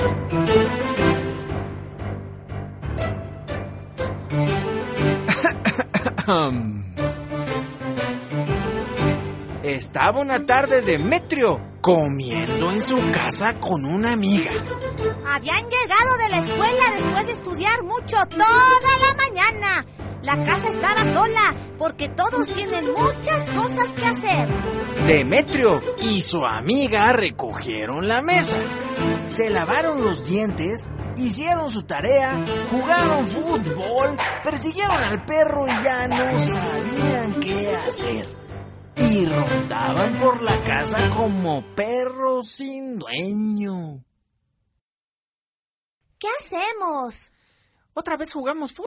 Estaba una tarde Demetrio comiendo en su casa con una amiga. Habían llegado de la escuela después de estudiar mucho toda la mañana. La casa estaba sola porque todos tienen muchas cosas que hacer. Demetrio y su amiga recogieron la mesa, se lavaron los dientes, hicieron su tarea, jugaron fútbol, persiguieron al perro y ya no sabían qué hacer. Y rondaban por la casa como perros sin dueño. ¿Qué hacemos? Otra vez jugamos fútbol.